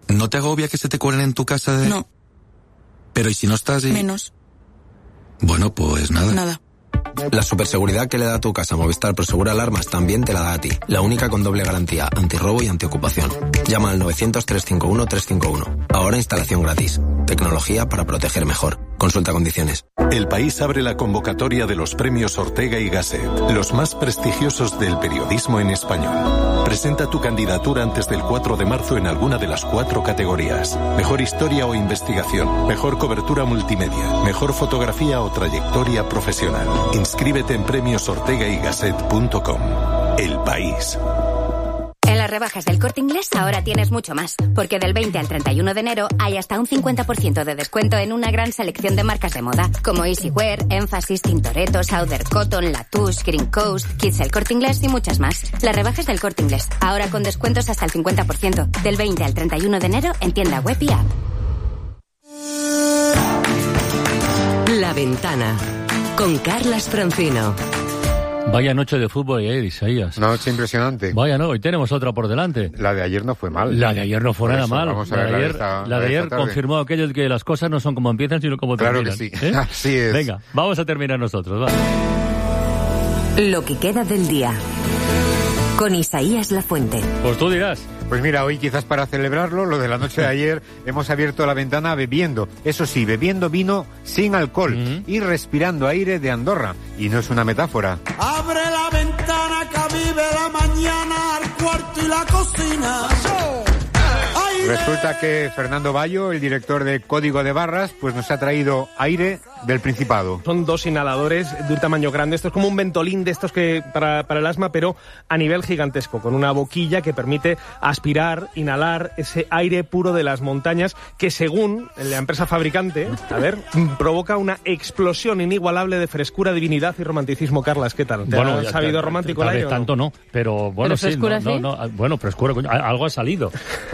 ¿No te agobia que se te cuelen en tu casa de...? No. Pero ¿y si no estás y...? Menos. Bueno, pues nada. Nada. La superseguridad que le da a tu casa Movistar Prosegur Alarmas también te la da a ti. La única con doble garantía, antirrobo y antiocupación. Llama al 900-351-351. Ahora instalación gratis. Tecnología para proteger mejor. Consulta condiciones. El País abre la convocatoria de los premios Ortega y Gasset, los más prestigiosos del periodismo en español. Presenta tu candidatura antes del 4 de marzo en alguna de las 4 categorías. Mejor historia o investigación, mejor cobertura multimedia, mejor fotografía o trayectoria profesional. Inscríbete en premiosortegaygasset.com. El País. En las rebajas del Corte Inglés ahora tienes mucho más, porque del 20 al 31 de enero hay hasta un 50% de descuento en una gran selección de marcas de moda, como Easywear, Emphasis, Tintoretto, Southern Cotton, Latouche, Green Coast, Kids El Corte Inglés y muchas más. Las rebajas del Corte Inglés, ahora con descuentos hasta el 50%, del 20 al 31 de enero en tienda web y app. La Ventana, con Carlas Francino. Vaya noche de fútbol, Isaías. Noche impresionante. Vaya, no, hoy tenemos otra por delante. La de ayer no fue mal. La de ayer no fue nada mal. Vamos a ver la de ayer confirmó aquello que las cosas no son como empiezan, sino como terminan. Claro que sí. Así es. Venga, vamos a terminar nosotros, va. Lo que queda del día. Con Isaías Lafuente. Pues tú dirás. Pues mira, hoy quizás para celebrarlo, lo de la noche de ayer, hemos abierto la ventana bebiendo. Eso sí, bebiendo vino sin alcohol y respirando aire de Andorra. Y no es una metáfora. Abre la ventana que vive la mañana al cuarto y la cocina. Resulta que Fernando Bayo, el director de Código de Barras, pues nos ha traído aire del Principado. Son 2 inhaladores de un tamaño grande. Esto es como un ventolín de estos que para el asma, pero a nivel gigantesco, con una boquilla que permite aspirar, inhalar ese aire puro de las montañas que, según la empresa fabricante, provoca una explosión inigualable de frescura, divinidad y romanticismo. Carlas, ¿qué tal? ¿Te ha sabido romántico el aire? Tal vez tanto no, pero bueno, sí. Bueno, frescura, algo ha salido.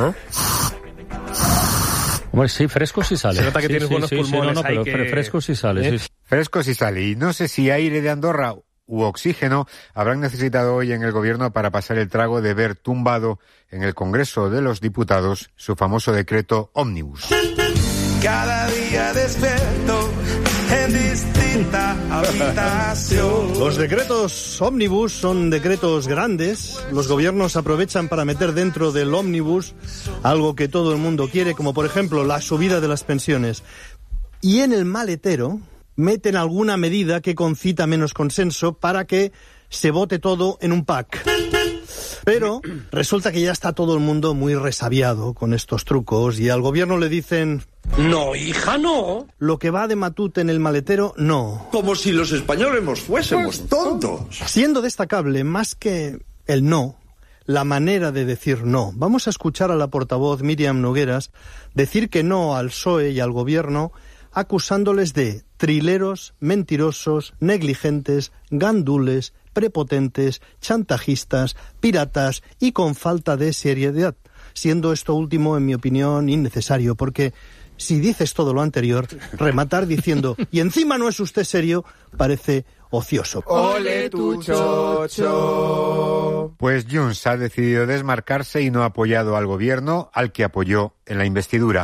Hombre, sí, fresco sí sale. Se nota que tienes buenos pulmones. Pero fresco sí sale. Sí. Fresco sí sale. Y no sé si aire de Andorra u oxígeno habrán necesitado hoy en el gobierno para pasar el trago de ver tumbado en el Congreso de los Diputados su famoso decreto ómnibus. Cada día despierto en distinta habitación. Los decretos ómnibus son decretos grandes. Los gobiernos aprovechan para meter dentro del ómnibus algo que todo el mundo quiere, como por ejemplo la subida de las pensiones. Y en el maletero meten alguna medida que concita menos consenso para que se vote todo en un pack. Pero resulta que ya está todo el mundo muy resabiado con estos trucos y al gobierno le dicen... No, hija, no. Lo que va de matute en el maletero, no. Como si los españoles fuésemos tontos. Siendo destacable, más que el no, la manera de decir no. Vamos a escuchar a la portavoz Míriam Nogueras decir que no al PSOE y al gobierno, acusándoles de trileros, mentirosos, negligentes, gandules, prepotentes, chantajistas, piratas y con falta de seriedad. Siendo esto último, en mi opinión, innecesario, porque si dices todo lo anterior, rematar diciendo y encima no es usted serio, parece ocioso. ¡Ole tu chocho! Pues Junts ha decidido desmarcarse y no ha apoyado al gobierno, al que apoyó en la investidura.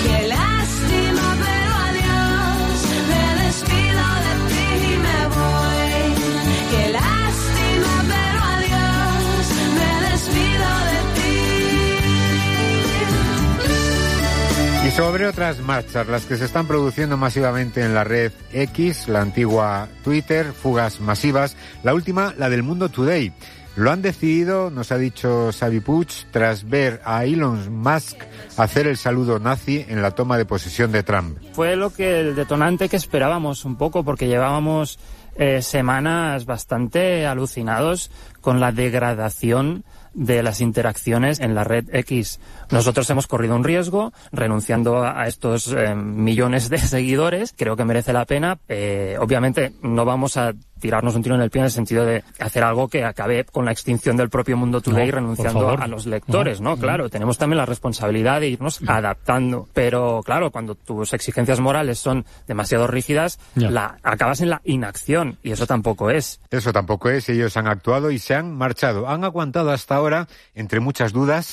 Y sobre otras marchas, las que se están produciendo masivamente en la red X, la antigua Twitter, fugas masivas, la última, la del Mundo Today. Lo han decidido, nos ha dicho Xavi Puig, tras ver a Elon Musk hacer el saludo nazi en la toma de posesión de Trump. Fue el detonante que esperábamos un poco, porque llevábamos semanas bastante alucinados con la degradación de las interacciones en la red X. Nosotros hemos corrido un riesgo renunciando a estos millones de seguidores. Creo que merece la pena. Obviamente no vamos a tirarnos un tiro en el pie en el sentido de hacer algo que acabe con la extinción del propio Mundo Today, renunciando a los lectores, ¿no? Claro, tenemos también la responsabilidad de irnos adaptando. Pero claro, cuando tus exigencias morales son demasiado rígidas, acabas en la inacción, y eso tampoco es. Eso tampoco es. Ellos han actuado y se han marchado. Han aguantado hasta ahora, entre muchas dudas,